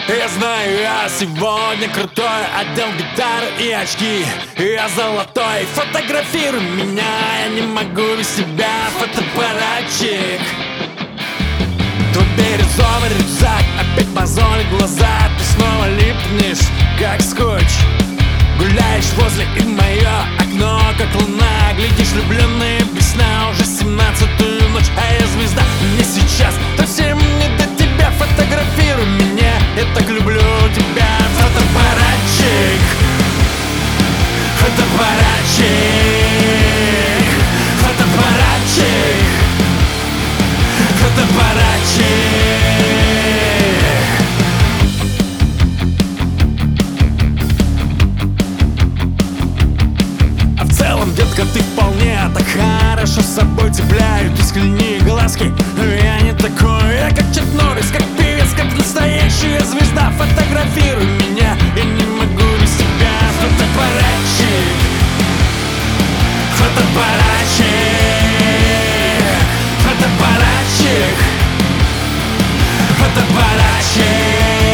Я знаю, я сегодня крутой, одел гитару и очки. Я золотой, фотографируй меня, я не могу без себя, фотоаппаратчик. Твой бирюзовый рюкзак опять мозолит глаза. Ты снова липнешь, как скотч. Гуляешь возле и мое окно, как луна. Глядишь влюбленные без сна, уже 17-ю ночь, а я звезда. Мне сейчас совсем не до тебя, фотографируй меня, я так люблю тебя. Фотоаппаратчик, фотоаппаратчик, фотоаппаратчик, фотоаппаратчик. Детка, ты вполне так хорошо с собой цепляют искренние глазки. Я не такой, я как Чак Норрис, как певец, как настоящая звезда. Фотографируй меня, я не могу без тебя. Фотоаппаратчик, фотоаппаратчик, фотоаппаратчик, фотоаппаратчик.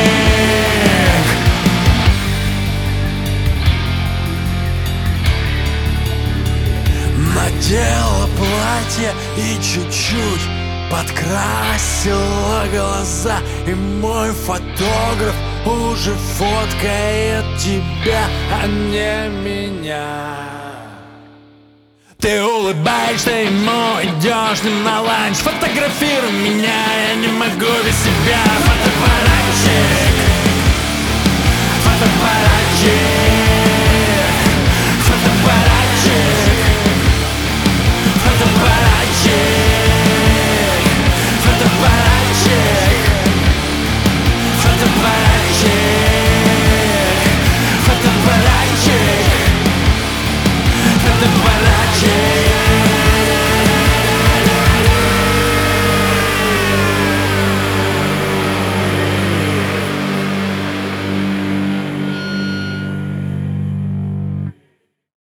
Надела платье и чуть-чуть подкрасила глаза. И мой фотограф уже фоткает тебя, а не меня. Ты улыбаешься ему, идешь с ним на ланч. Фотографируй меня, я не могу без себя. Фотоаппарат.